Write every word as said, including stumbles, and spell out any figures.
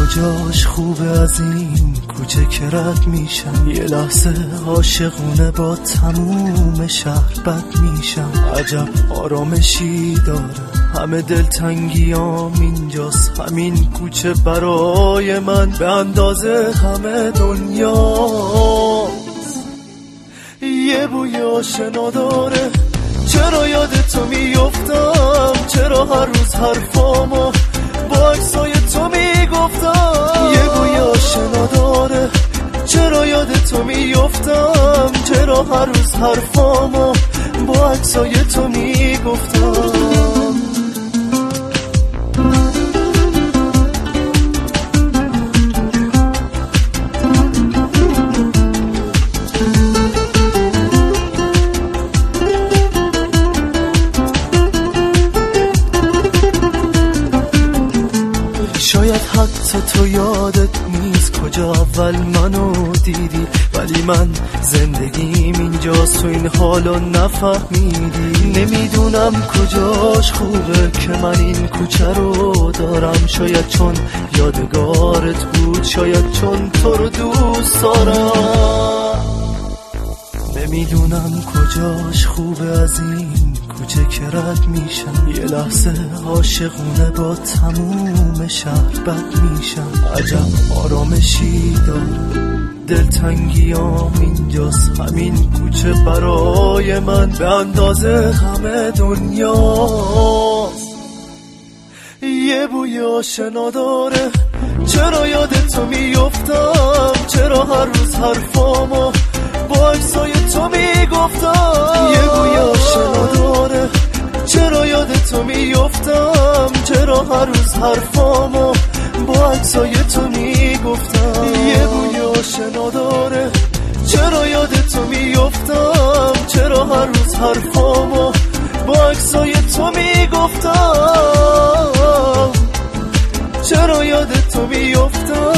کجاش خوبه از این کوچه که رد میشم، یه لحظه عاشقونه با تموم شهر بد میشم. عجب آرامشی داره همه دلتنگیام اینجاست، همین کوچه برای من به اندازه همه دنیا. یه بوی آشنا داره، چرا یاد تو میافتم، چرا هر روز حرفامو با عکسای تو میگفتم. یه بوی آشنا داره، چرا یاد تو میافتم، چرا هر روز حرفامو با عکسای تو میگفتم. شاید حتی تو یادت نیست کجا اول منو دیدی، ولی من زندگیم اینجاست تو این حالو نفهمیدی. نمیدونم کجاش خوبه که من این کوچه رو دارم، شاید چون یادگارت بود، شاید چون تو رو دوست دارم. نمیدونم کجاش خوبه از این کوچه که رد میشم، یه لحظه عاشقونه با تموم شهر بد میشم. عجب آرامشی داره دلتنگیام اینجاست، همین کوچه برای من به اندازه همه دنیاست. یه بوی آشنا داره، چرا یاد تو میافتم، چرا هر روز حرفامو با عکسای تو میگفتم. یه بوی آشنا داره، چرا یاد تو میافتم، چرا هر روز حرفامو با عکسای تو میگفتم. یه بوی آشنا داره، چرا یاد تو میافتم، چرا هر روز حرفامو با عکسای تو میگفتم، چرا یاد تو میافتم.